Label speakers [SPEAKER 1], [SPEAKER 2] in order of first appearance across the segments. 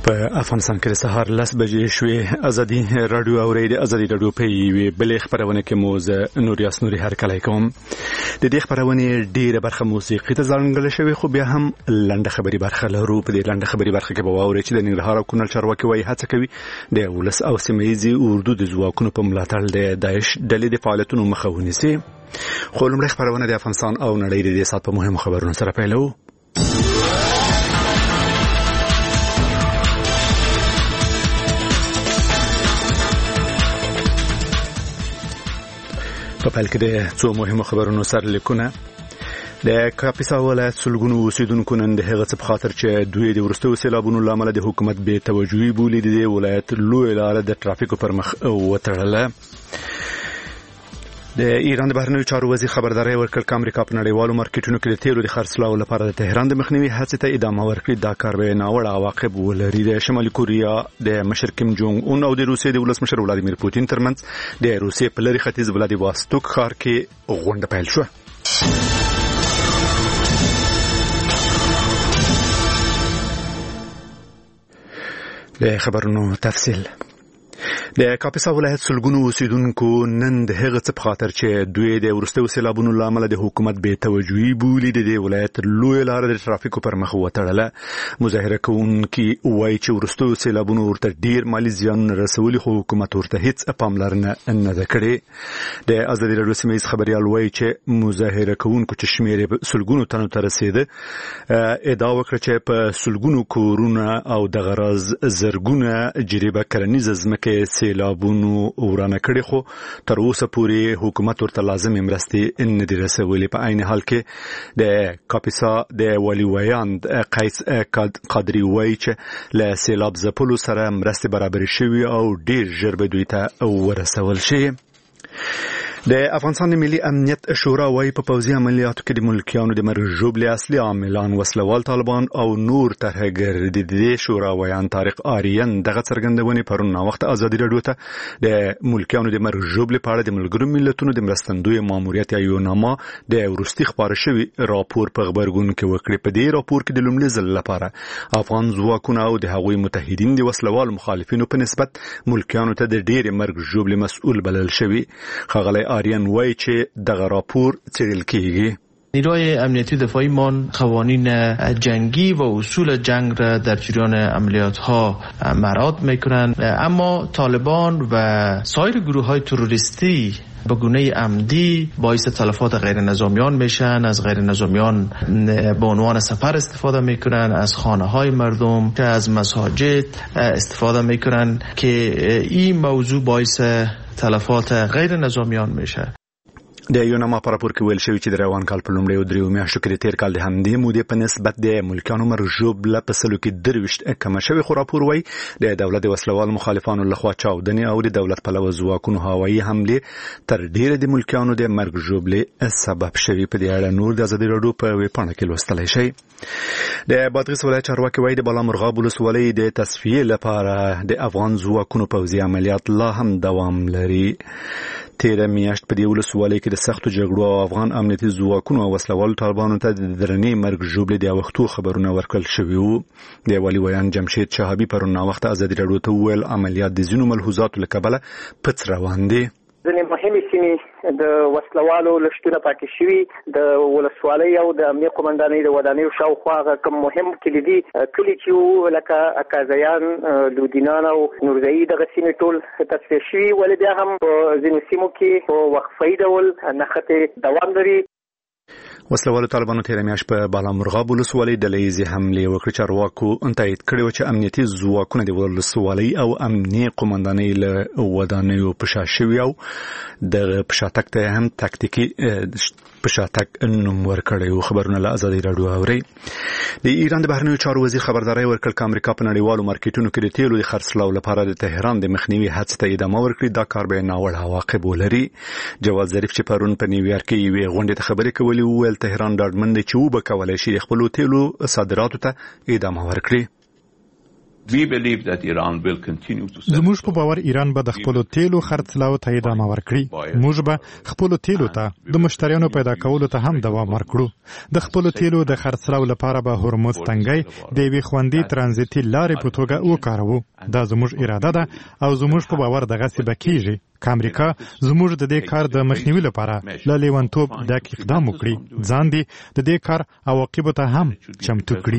[SPEAKER 1] په افغانستان کې سهار 10 بجې شوې. ازادي رادیو اوري د ازادي رادیو په وی بل خبرونه کې موزه نوریاس نوري هر کله کوم د دې خبرونه ډیره برخه موسیقي ته ځانګړې شوی، خو بیا هم لنډه خبري برخه لرو. په دې لنډه خبري برخه کې به واوري چې د ننګرهار او کونړ چارواکي وايي هڅه کوي د ولس او سیمه‌یزي اردو د ځواکونو په ملاتړ د داعش ډلې د فعالیتونو مخه ونیسي. خو لومړی خبرونه د افغانستان او نړۍ د سات په مهمو خبرونو سره پیلو. په پیل کې د څو مهمو خبرونو سره لیکونه. د کاپیسا ولایت سلګونو اوسیدونکو نن د هغه څه په خاطر چې دوی د ورستو سیلابونو لامل د حکومت بې توجهي بولي د ولایت لوی لار د ترافیکو پر مخ وتړله. د ایران د بهرنیو چارو وزیر خبرداري ورکړ چې امریکا په نړیوالو مارکیټونو کې د تیلو د خرڅلاو لپاره د تهران د مخنیوي هڅې ته ادامه ورکړي. دا کار به ناوړه عواقب ولري. د شمالي کوریا د مشر کیم جونګ اون او د روسیې د ولسمشر ولادیمیر پوتین ترمنځ د روسیې په لري ختیځ ولادیواستوک ښار کې غونډه پیل شوه. د خبرونو تفصیل. د کاپیسا ولایت سلګونو اوسیدونکو نن د هغه څه په خاطر چې دوی د ورستو سیلابونو لامل د حکومت بې توجهي بولي د ولایت لوی لار د ترافیکو پر مخ وتړله. مظاهره کوونکي وایي چې ورستو سیلابونو ورته ډیر مالی زیان رسولي، خو حکومت ورته هیڅ پاملرنه نه ده کړې. د ازادي رادیو سیمه‌یز خبريال وایي چې مظاهره کوونکو چې شمېر سلګونو تنو ته رسیده ادعا وکړه چې په سلګونو کورونه او د غراز زرګونه جریبه کرنیز ځمکې سیلابونو ورانه کړي، خو تر اوسه پورې حکومت ورته لازم مرستې نه دي رسولي. په عین حال کې د کاپیسا د والي ویاند قیس قادری وایي چې له سیلاب ځپلو سره مرستې برابر شوي او ډیر ژر به دوی ته ورسول شي. د افغانستان ملي امنیت شورا وايي په پوځي عملیاتو کې د ملکیانو د مرګ ژوبلې اصلي عاملان وسلوال طالبان او نور ترهګر دي. د شورا ویان طارق آریان دغه څرګندونې پرون وخت ازادي رادیو ته د ملکیانو د مرګ ژوبلې په اړه د ملګرو ملتونو د مرستندوی ماموریت یوناما د ورستي خبره شوی راپور په خبرګون کې وکړي. په دې راپور کې د لومړي ځل لپاره افغان ځواکونه او د هغوی متحدین د وسلوال مخالفینو په نسبت ملکیانو ته د ډېر مرګ ژوبلې مسؤل بلل شوی. خغلی آریان وایي چې دغه راپور څېړل کیږي.
[SPEAKER 2] نیروهای امنیتی دفاعی مان قوانین جنگی و اصول جنگ را در جریان عملیات ها مراعات میکنند، اما طالبان و سایر گروه های تروریستی به گونه عمدی باعث تلفات غیر نظامیان میشن، از غیر نظامیان به عنوان سپر استفاده میکنن، از خانه های مردم که از مساجد استفاده میکنن که این موضوع باعث تلفات غیر نظامیان میشه.
[SPEAKER 1] د یوناما په راپور کې ویل شوی چې د روان کال په لومړیو دریو میاشتو کې د تیر کال د همدې مودې په نسبت د ملکیانو مرګ ژوبله په سلو کې 23 کمه شوې، خو راپور وایي د دولت د وسلوال مخالفانو لخوا چاودنې او د دولت پلوه ځواکونو هوایي حملې تر ډیره د ملکیانو د مرګ ژوبلې سبب شوي. په دې اړه نور د ازادي رادیو په ویبپاڼه کې لوستلی شئ. د بادغیس ولایت چارواکي وایي د بالامرغاب ولسوالۍ د تصفیې لپاره د افغان ځواکونو پوځي عملیات لا هم دوام لري. تیره میاشت په دې ولسوالۍ کې د سختو جګړو او افغان امنیتي ځواکونو او وسلوالو طالبانو ته د درنې مرګ ژوبلې د وختو خبرونه ورکړل شوي وو. د والي ویان جمشید شهابي پرون وخت ازادي رادیو ته وویل عملیات د ځینو ملحوظاتو له کبله پڅ روان دي.
[SPEAKER 3] ځینې مهمې سیمې د وسلوالو لښتونه پاکې شوي، د ولسوالۍ او د امنیه قومندانۍ د ودانیو شاوخوا هغه کوم مهم کلیدي کلي چې وو لکه اکازیان، لودینان او نورزایي دغه سیمې ټول تصفیه شوي، ولې بیا هم په ځینو سیمو کې په وقفه‌یي ډول نښتې دوام لري.
[SPEAKER 1] وسلوالو طالبانو تیره میاشت په بالامرغاب ولسوالۍ ډلهییزې حملې وکړې. چارواکو تایید کړی و چې امنیتي ځواکونه د ولسوالۍ او امنیه قومندانۍ له ودانیو په شا شوي او د په شاتګ ته هم تاکتیکي په شاتګ نوم ورکړی و. خبرونه له ازادي رادیو اورئ. د ایران د بهرنیو چارو وزیر خبرداری ورکړ چې امریکا په نړیوالو مارکیټونو کې د تیلو د خرڅلاو لپاره د تهران د مخنیوي هڅې ته ادامه ورکړي. دا کار به ناوړه عواقب ولري. جواد ظریف چې پرون په نیویارک کې یوې غونډې ته خبرې کولې وویل تهران ډاډمن دی چې وبکولی شي خپلو تیلو صادراتو ته ادامه ورکړي.
[SPEAKER 4] زموږ په باور ایران به د خپلو تیلو خرڅلاو ته ادامه ورکړي. موږ به خپلو تیلو ته د مشتریانو پیدا کولو ته هم دوام ورکړو. د خپلو تیلو د خرڅلاو لپاره به هرمز تنګی د یوې خوندي ترانزیتي لارې په توګه وکاروو. دا زموږ اراده ده او زموږ په باور دغسې به کیږي که امریکا زموږ د دې کار د مخنیوي لپاره له لیونتوب ډک اقدام وکړي، ځان دې د دې کار عواقبو ته هم چمتو کړي.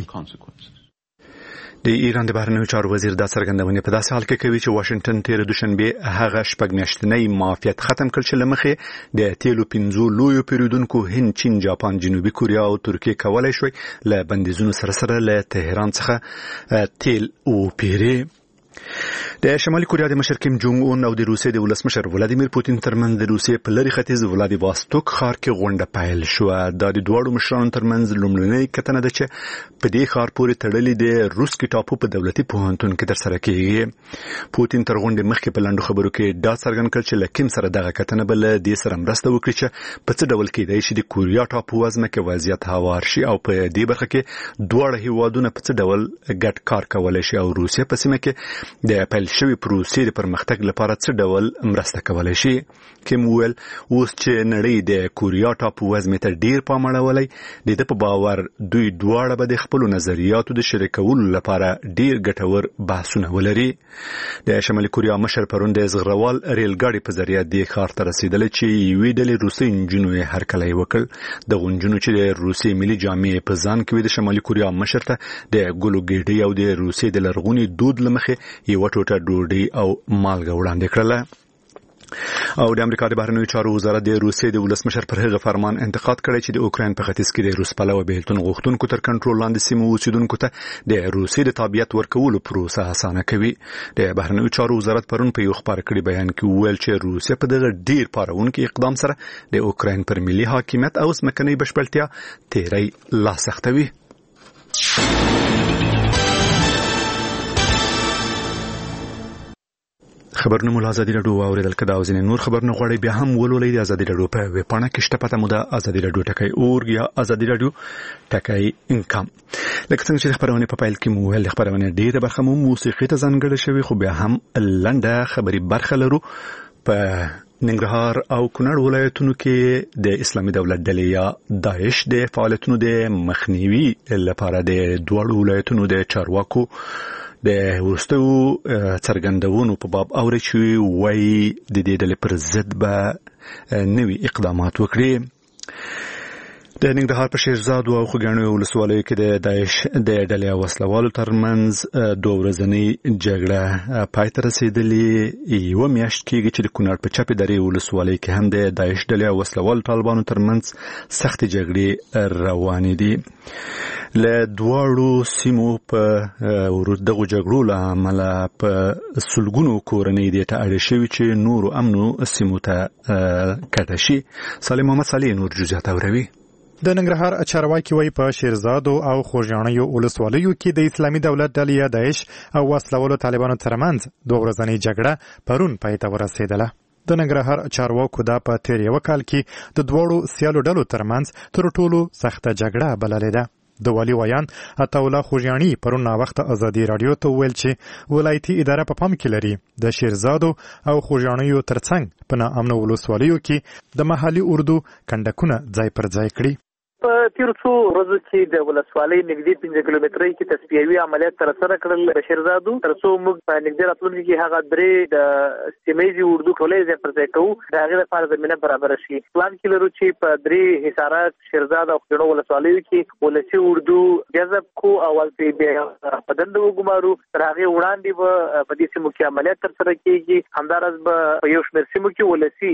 [SPEAKER 1] د ایران د بهرنیو چارو وزیر دا څرګندونه په داسې حال کې کوي چې واشنگټن تیر دوشنبه هغه شپږ میاشتنی معافیت ختم کړ چې لمخې د تیلو 15 لویو پیرودونکو هند، چین، جاپان، جنوبي کوریا او ترکیه کولای شوی له بندیزونو سره له تهران څخه تیل او پیری. د شمالي کوریا د مشر کیم جونګ اون او د روسیې د ولسمشر ولادیمیر پوتین ترمنځ د روسیې په لری ختیځ ولادیواستوک ښار کې غونډه پیل شو. دا د دوه مشرانو ترمنځ لومړنۍ کتنه ده چې په دې ښار پورې تړلې د روسکي ټاپو په دولتي پوهنتون کې ترسره کیږي. پوتین تر غونډې مخکې په لاندو خبرو کې دا څرګند کړ چې لکیم سره دغه کتنه بل د سره مرسته وکړي چې په څه ډول کېدای شي د کوریا ټاپو وزمه کې وضعیت هوار شي او په دې برخه کې دوه هیوادونه په څه ډول ګډ کار کولای شي او روسیه په سیمه کې د پیل شوی پروسې د پرمختګ لپاره څه ډول مرسته کولای شي. کیم ویل اوس چې نړۍ د کوریا ټاپو وزمه ته ډیر پام اړولی، د دې په باور دوی دواړه به د خپل نظریاتو د شریکولو لپاره ډیر ګټور بحثونه ولري. د شمالي کوریا مشر پرون د زغروال ریل ګاډي په ذریعہ د ښار ته رسیدل چې یوې ډلې روسي انجنونو یې هرکلی وکړ. د غونجنو چې د روسي ملي جامې په ځان کې د شمالي کوریا مشر ته د ګلو ګېډۍ او د روسي د لرغوني دود لمخې یو ټوټه ډوډۍ او مالګه وړاندې کړله. او د امریکا د بهرنیو چارو وزارت د روسیې د ولسمشر پر هغه فرمان انتقاد کړی چې د اوکراین په ختیځ کې د روس پلوه بهلتون غوښتونکو تر کنټرول لاندې سیمو اوسیدونکو ته د روسیې د تابعیت ورکولو پروسه اسانه کوي. د بهرنیو چارو وزارت پرون په یو خبر کړي بیان کې ویل چې روسیه په دغه ډیر پارونکو اقدام سره د اوکراین پر ملي حاکمیت او ځمکنۍ بشپړتیا تیری لا سختوي. خبرونه مو ازادي راډیو اوریدل کدا او ځینې نور خبرونه غواړي بیا هم ولولئ د ازادي راډیو په ویب پاڼه کې شته پته مو د ازادي راډیو ټکای اورګ یا ازادي راډیو ټکای انکم. لکه څنګه چې خبرونه په پایل کې مو ول خبرونه ډیره برخه مو موسیقي ته ځانګړې شوی، خو بیا هم لنډه خبري برخه لرو. په ننګرهار او کونړ ولایتونو کې د اسلامي دولت ډلې یا داعش د فعالیتونو د مخنیوي لپاره د دوه ولایتونو د چارواکو د ورستو څرګندونو په باب اوري چې وایي د دې ډلې پر ضد به نوي اقدامات وکړي. د ننګرهار په شیرزاد او خوګانو ولسوالۍ کې د داعش د ډلې وسلوالو ترمنځ دوه ورځنۍ جګړه پای ته رسیدلې. یو میاشت کېږي چې د کونړ په چپې درې ولسوالۍ کې هم د داعش ډلې وسلوالو طالبانو ترمنځ سخت جګړې روانې دي. له دواړو سیمو په دغه جګړو له امله په سلګونو کورنۍ دې ته اړ شوي چې نورو امنو سیمو ته کډه شي. سالم محمد صالح نور جزئیات اوروي.
[SPEAKER 4] د ننګرهار چارواکي وایي په شیرزاد او خوږیاڼیو ولسوالیو کې د اسلامي دولت ډلې داعش او وسلوالو طالبانو ترمنځ دوه ورځنۍ جګړه پرون پای ته ورسېدله. د ننګرهار چارواکو دا په تیر یو کال کې د دوړو سیالو ډلو ترمنځ تر ټولو سخته جګړه بللې ده. د والي ویان عطاالله خوږیاڼي پرون وخت ازادي رادیو ته ویل چې ولایتي اداره په پام کې لري د شیرزادو او خوږیاڼیو ترڅنګ په ناامنو ولسوالیو کې د محلي اردو کندکونه ځای پر ځای کړي.
[SPEAKER 3] په تیر څو ورځو کې د ولسوالۍ نږدې 5 کیلومترۍ کې تصفیوي عملیات ترسره کړل د شیرزادو، ترڅو موږ په نږدې راتلونکي کې هغه درې د سیمېزي اردو ټولۍ ځای پر ځای کوو د هغې لپاره زمینه برابر شي. پلان کې لرو چې په درې حصارات شیرزاد او خوږیاڼو ولسوالیو کې ولسي اردو جذب کو او په دنده وګمارو. تر هغې وړاندې به په دې سیمو کې عملیات ترسره کېږي. همداراز به په یو شمېر سیمو کې ولسي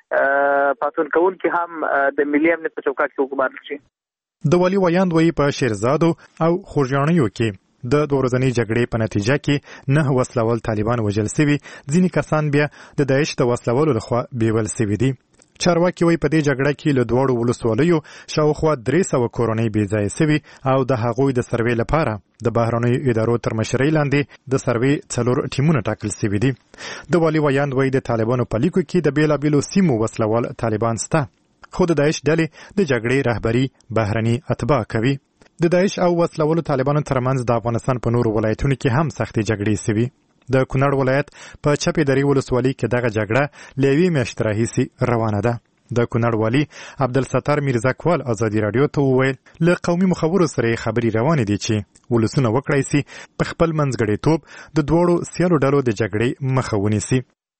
[SPEAKER 3] پاتون کون کې هم د ملي امنیت په چوکاټ کې وګمارل شي.
[SPEAKER 4] د والي ویاند وایي په شیرزادو او خوږیاڼیو کې د دوه ورځنۍ جګړې په نتیجه کې 9 وسلوال طالبان وژل شوي، ځینې کسان بیا د داعش د وسلوالو لخوا بیول شوي دي. چارواکي وایي په دې جګړه کې له دواړو ولسوالیو شاوخوا 300 کورنۍ بې ځایه شوي او د هغوی د سروې لپاره د بهرنیو ادارو تر مشرۍ لاندې د سروې 4 ټیمونه ټاکل شوي دي. د والي ویاند وایي د طالبانو په لیکو کې د بیلابیلو سیمو وسلوال طالبان شته، خو د داعش ډلې د جګړې رهبري بهرني اتباع کوي. د داعش او وسلوالو طالبانو ترمنځ د افغانستان په نورو ولایتونو کې هم سختې جګړې سوي. د کونړ ولایت په چپې درې ولسوالۍ کې دغه جګړه له یوې میاشتې راهیسې روانه ده. د کونړ والي عبدالستار میرزاکوال ازادي راډیو ته وویل له قومي مخورو سره خبرې روانې دي چې ولسونه وکړای سي په خپل منځګړیتوب د دواړو سیالو ډلو د جګړې مخه ونیسي.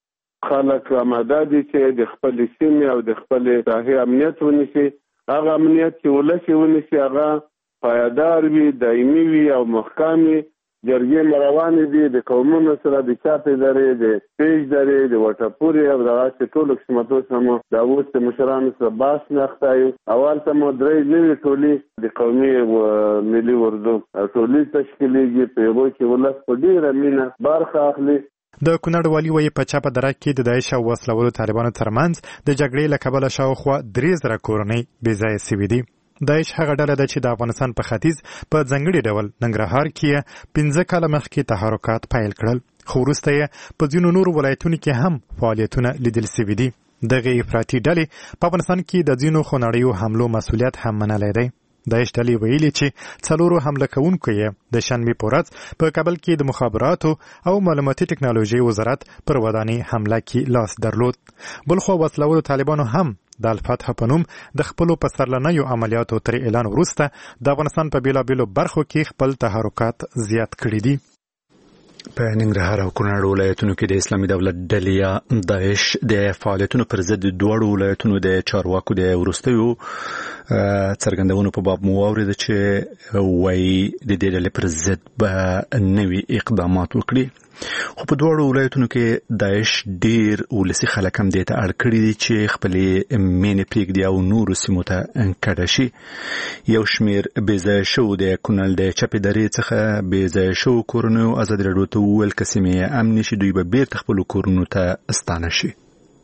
[SPEAKER 5] خلک آماده دي چې د خپل سیمې او د خپل ساحې امنیت ونیسي. هغه امنیت چې ولس ونیسي هغه پایدار وي، دایمي وي او محکم وي. جرګې مروانې دي د قومونو سره، د چاپې درې، د پیج درې، د وټپورې او دغسې ټولو قسمتو سره مو د اوس د مشرانو سره بحث نخته یو. اول ته مو 3 نوې ټولې د قومي ملي اردو ټولې تشکیلېږي، په هغو کې ولس په ډېره مینه برخه اخلي.
[SPEAKER 4] د کونړ والي وایي په چپه دره کې د داعش او وسلوالو طالبانو ترمنځ د جګړې له کبله شاوخوا 3000 کورنۍ بېځایه سوي دي. داعش هغه ډله ده چې د افغانستان په ختیځ په ځانګړي ډول ننګرهار کې 15 کاله مخکې تحرکات پیل کړل، خو وروسته یې په ځینو نورو ولایتونو کې هم فعالیتونه لیدل سوي دي. دغه افراطي ډلې په افغانستان کې د ځینو خونړیو حملو مسؤلیت هم منلی دی. داعش ډلې ویلي چې 4 حمله کوونکو یې د شنبې په ورځ په کابل کې د مخابراتو او معلوماتي ټکنالوژي وزارت پر ودانۍ حمله کې لاس درلود. بلخوا وسلوالو طالبانو هم د الفتح په نوم د خپلو پسرلنیو عملیاتو تر اعلان وروسته د افغانستان په بیلابیلو برخو کې خپل تحرکات زیات کړي دي.
[SPEAKER 1] په ننګرهار او کونړ ولایتونو کې د اسلامي دولت ډلې یا داعش د فعالیتونو پر ضد دواړو ولایتونو د چارواکو د وروستیو څرګندونو په باب مو واورېده چې وایي د دې ډلې پر ضد به نوي اقدامات وکړي. خو په دواړو ولایتونو کې داعش ډیر ولسي خلک هم دې ته اړ کړي دي چې خپلې مینې پرېږدي او نورو سیمو ته کډه شي. یو شمېر بېځایه شوو د کونړ د چپې درې څخه بېځایه شوو کورنیو ازادي راډیو ته وویل که سیمې امنې شي دوی به بیرته خپلو کورونو ته ستانه شي.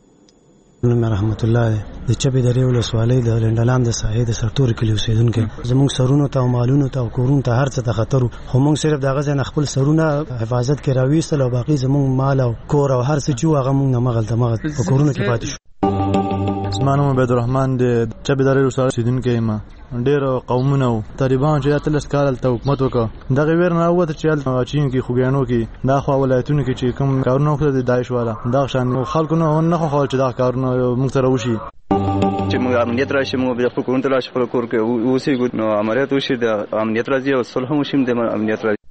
[SPEAKER 6] نوم رحمت الله دی، د چپې درې ولسوالۍ د لنډلام د ساحې د سرتور کلي اوسېدونکی. زموږ سرونو ته او مالونو ته او کورونو ته هر څه ته خطر و، خو موږ صرف د هغه ځای نه خپل سرونه حفاظت کې راویستل او باقي زموږ مال او کور او هر څه چې و هغه موږ نه مغلته په کورونو کې پاتې شو.
[SPEAKER 7] زما نوم عبدالرحمن دی، چپې درې ولسوالۍ اوسېدونکی یم. ډېر قومونه و طالبان چې 13 کال هلته حکومت وکړه، دغه ویر نه راووته چې هلته چین کې خوږیاڼو کې دا خوا ولایتونو کې چې کوم کارونه وکړه د داعش والا دغه شان خلکو نه خوښول چې دغه کارونه موږ سره وشي.
[SPEAKER 8] چې موږ امنیت راشي، موږ بیا خپل کورونو ته راشي، خپل کور کې اوسېږو، نو عملیات وشي، د امنیت راځي او صلح هم وشي، د امنیت راځي.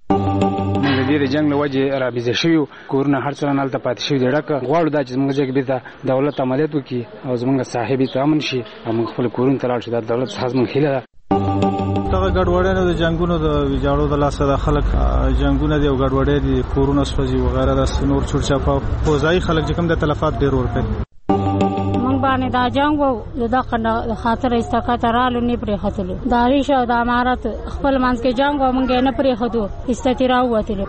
[SPEAKER 9] د جنگ له وجې رابیزه شوي کورونه هر څه نه هلته پاتې شوي دي. ډکه غواړو دا چې زموږ ځای کې بېرته دولت عملیات وکړي او زموږ ساحې بېرته امن شي او موږ خپل کورونو ته لاړ شو. دا دولت څخه زموږ هیله ده.
[SPEAKER 7] دغه ګډوډۍ د جنگونو د ویجاړو د لاسه د خلک جنگونه دي او ګډوډۍ دي، کورونه سوځي وغیره، د نور چورچاپه فوزایي خلک چې کوم د تلفات ډېر ورکوي.
[SPEAKER 10] موږ باندې دا جنگ وو د دغه خاطر استقاطه رالو نه پرېښودلو. د عریش او د امارت خپل منځ کې جنگ و، موږ یې نه پرېښودو، استتې راووتلو.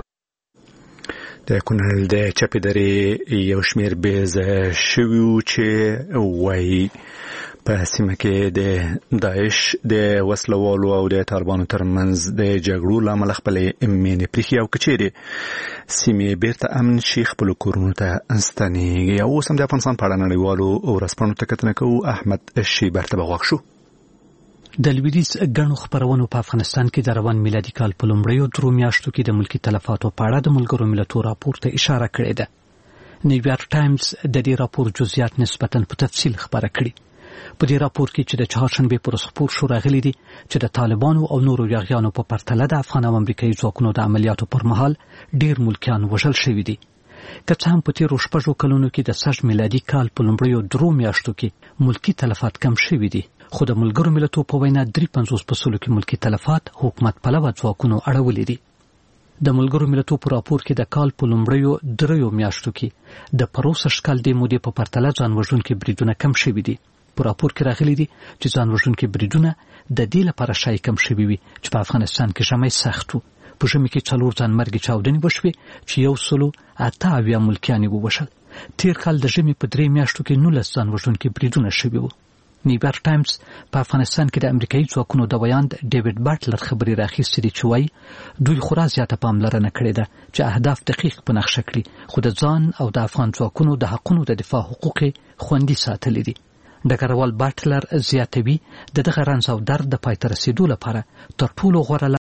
[SPEAKER 1] د کونړ د چپې درې یو شمېر بېځایه شوي چې وایي په سیمه کې د داعش د وسلوالو او د طالبانو ترمنځ د جګړو له امله خپلې مینې پرېښي او که چیرې سیمې بیرته امن شي خپلو کورونو ته ستنېږي. او اوس هم د افغانستان په اړه نړیوالو ورځپاڼو ته کتنه کوو. احمد شیبر ته به غوږ شو.
[SPEAKER 11] د لویدیځ ګڼو خپرونو په افغانستان کې د روان میلادي کال په لومړیو 3 میاشتو کې د ملکي تلفاتو په اړه د ملګرو ملتونو راپور ته اشاره کړې ده. نیویارک ټایمز د دې راپور جزئیات نسبتاً په تفصیل خبره کړي. په دې راپور کې چې د چهارشنبې پر ورځ خپور شو راغلي دي چې د طالبانو او نورو یاغیانو په پرتله د افغان او امریکایي ځواکونو د عملیاتو پر مهال ډېر ملکیان وژل شوي دي. که څه هم په تېرو 6 کلونو کې د سږ میلادي کال په لومړیو 3 میاشتو کې ملکي تلفات کم شوي دي، خو د ملګرو ملتونو په وینا 53% کې ملکي تلفات حکومت پلوه ځواکونو اړولي دي. د ملګرو ملتونو په راپور کې د کال په لومړیو 3 میاشتو کې د پروسږ کال د مودې په پرتله ځان وژونکي بریدونه کم شوي دي. په راپور کې راغلي دي چې ځان وژونکي بریدونه د دې لپاره شایع کم شوي وي چې په افغانستان کې ژمی سخت و. په ژمي کې 4 ځانمرګي چاودنې وشوې چې 188 ملکیان یې ووژل. تېر کال د ژمي په 3 میاشتو کې 19 ځان وژونکي بریدونه شوي وو. نیویارک ټایمز په افغانستان کې د امریکایي ځواکونو د ویاند ډیوډ بټلر خبري راخیستې دي چې وایي دوی خورا زیاته پاملرنه کړې ده چې اهداف دقیق په نقشه کړي، خو د ځان او د افغان ځواکونو د حقونو د دفاع حقوق خوندي ساتلي دي. ډګروال باټلر زیاتوي د دغه رنځ او درد د پای ته رسیدو لپاره تر ټولو غوره